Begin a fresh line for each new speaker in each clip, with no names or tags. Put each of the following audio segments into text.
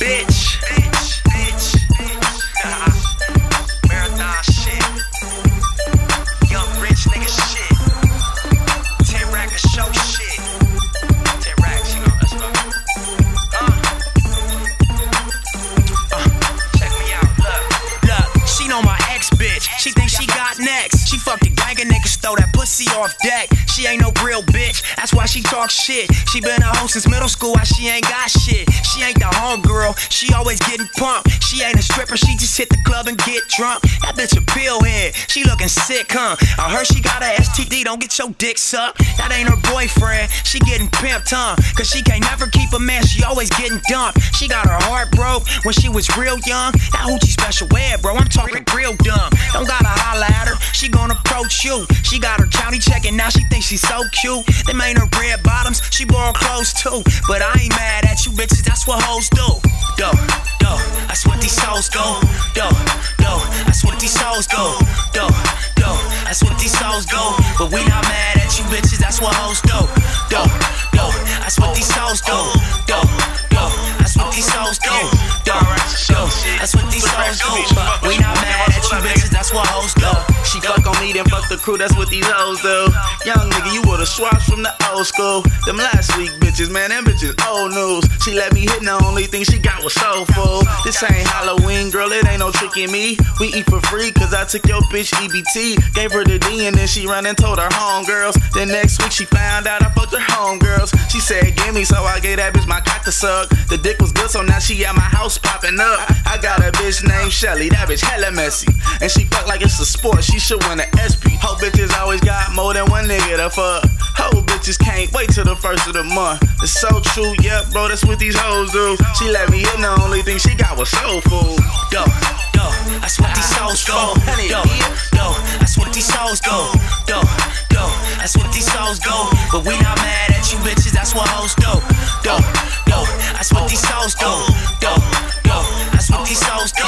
bitch. Marathon shit. Young rich nigga shit. 10 rack of show shit. 10 racks, you know, let's go. Check me out, look, she know my ex bitch. She thinks she got next. She fucked a gang of niggas, throw that pussy off deck. She ain't no real bitch, that's why she talk shit. She been a hoe since middle school, why she ain't got shit. She ain't the homegirl, she always getting pumped. She ain't a stripper, she just hit the club and get drunk. That bitch a pill head, she looking sick, huh? I heard she got a STD, don't get your dick sucked. That ain't her boyfriend, she getting pimped, huh? Cause she can't never keep a man, she always getting dumped. She got her heart broke when she was real young. That hoochie special ed, bro, I'm talking real dumb. Don't gotta holla at her, she gon' approach you. She got her county check and now she thinks she's so cute. Them ain't her red bottoms, she borrowed clothes too. But I ain't mad at you bitches, that's what hoes do. That's what these hoes go. That's what these hoes go. That's what these hoes go. But we not mad at you bitches, that's what hoes do. That's what these hoes go. That's what these hoes go. That's what these hoes do. But we not mad at you bitches, that's what hoes go.
She fuck on me, then fuck the crew, that's what these hoes do. Young nigga, you would've swapped from the old school. Them last week bitches, man, them bitches old news. She let me hit, the only thing she got was soul food. This ain't Halloween, girl, it ain't no tricking me. We eat for free, cause I took your bitch EBT. Gave her the D and then she run and told her homegirls. Then next week she found out I fucked her homegirls. She said, gimme, so I gave that bitch my cock to suck. The dick was good, so now she at my house popping up. I got a bitch named Shelly, that bitch hella messy. And she fuck like it's a sport, she should win an SP. Hoe bitches always got more than one nigga to fuck. Hoe bitches can't wait till the first of the month. It's so true, yeah, bro, that's what these hoes do. She let me hit, the only thing she got was soul food.
That's what these hoes go. That's what these hoes go. That's what these hoes go. But we not mad at you bitches, that's what hoes do. That's what these hoes go. That's what these hoes go.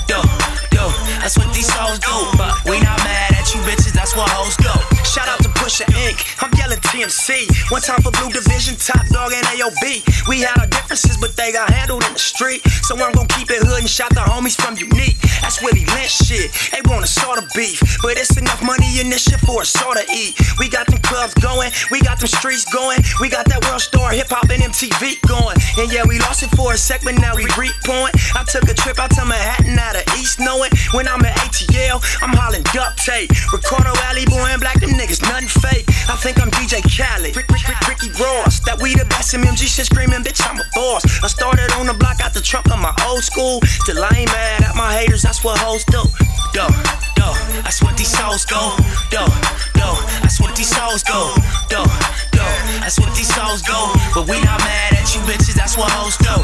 That's what these hoes do. But we not mad at you bitches, that's what hoes go. Shout out to Pusha Inc., I'm yelling TMC. One time for Blue Division, Top Dog and AOB. We had our differences, but they got handled in the street. So I'm gon' keep it hood and shout the homies from Unique. That's Willie Lynch shit, they want a sort of beef. But it's enough money in this shit for a sort of eat. We got them clubs going, we got them streets going. We got that world star hip-hop and MTV going. And yeah, we lost it for a sec, but now we repoint. I took a trip out to Manhattan out of East knowing. When I'm at ATL, I'm hollering duct tape. Ricardo, Alley Boy, and Black, them niggas nothing fake. I think I'm DJ Khaled, Ricky Ross. That we the best MMG shit screaming, bitch, I'm a boss. I started on the block out the trunk of my old school. Still I ain't mad at my haters, that's what hoes do. That's what these hoes go. That's what these hoes go. That's what these hoes go. But we not mad at you bitches, that's what hoes do.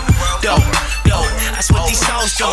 That's what these hoes go.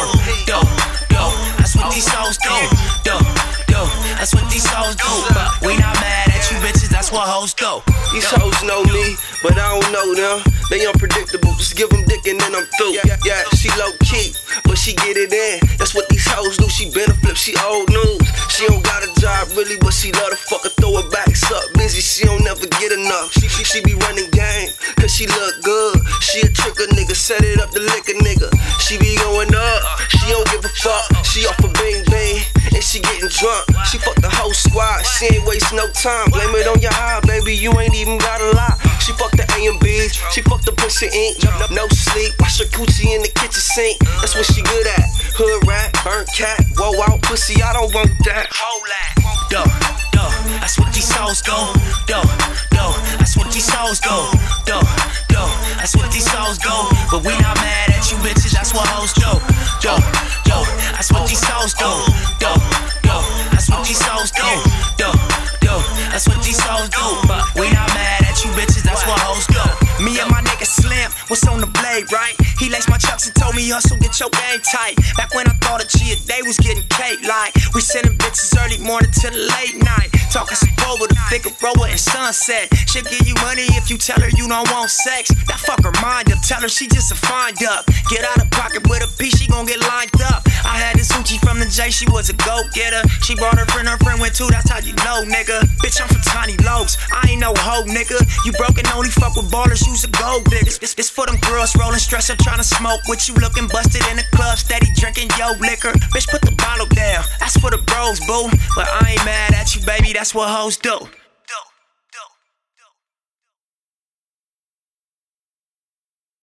That's what these hoes go. That's what these hoes do. But we not mad at you bitches, that's what hoes do.
These hoes know me, but I don't know them. They unpredictable, just give them dick and then I'm through. Yeah, she low key, but she get it in. That's what these hoes do, she been a flip, she old news. She don't got a job really, but she love to fucker throw her backs up. Busy, she don't never get enough. She be running game, cause she look good. She a tricker nigga, set it up to lick a nigga. She be going up, she don't give a fuck. She off a bang bang, and she getting drunk. She fuck the whole squad, she ain't waste no time. Blame it on your eye, baby, you ain't even gotta lie. She fuck the A&B's, she fuck the Pussy Inc. No sleep, wash her coochie in the kitchen sink. That's what she good at. Hood rat, burnt cat, whoa out pussy, I don't want that.
That's what these hoes go. That's what these hoes go. That's what these hoes go. But we not mad at you bitches, that's what hoes do. That's what these hoes go. That's what these hoes go. That's what these hoes do. But we not mad at you bitches, that's what hoes go. Me and my nigga Slim, what's on the blade, right? He laced my chucks and told me hustle, get your game tight. Back when I thought a G a day was getting cake, like we sending bitches early morning to the late night. Talking some over the Figueroa and Sunset. She'll give you money if you tell her you don't want sex. That fuck her mind up tell her she just a fine duck. Get out of pocket with a piece, she gon' get lined up. I had this Uchi from the J, she was a go-getter. She brought her friend went too, that's how you know, nigga. Bitch, I'm from Tiny Lopes, I ain't no hoe, nigga. You broke and only fuck with ballers, you's a gold digger. This for them girls rolling stress up trying to smoke with you, looking busted in the club, steady drinking yo liquor. Bitch, put the bottle down, that's for the bros, boo. But I ain't mad at you, baby, that's what hoes do.